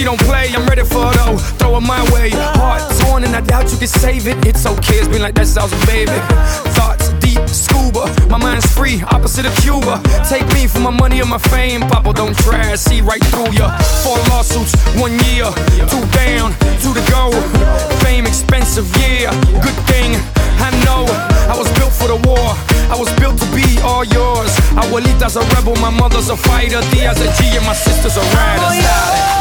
she don't play, I'm ready for her though. Throw her my way. Heart torn and I doubt you can save it. It's okay, it's been like that since I was a baby. Thoughts deep, scuba. My mind's free, opposite of Cuba. Take me for my money or my fame. Papa, don't try, see right through ya. 4 lawsuits, 1 year. 2 down, 2 to go. Fame expensive, yeah. Good thing, I know. I was built for the war. I was built to be all yours. Abuelita's a rebel, my mother's a fighter. Diaz a G and my sister's a rider.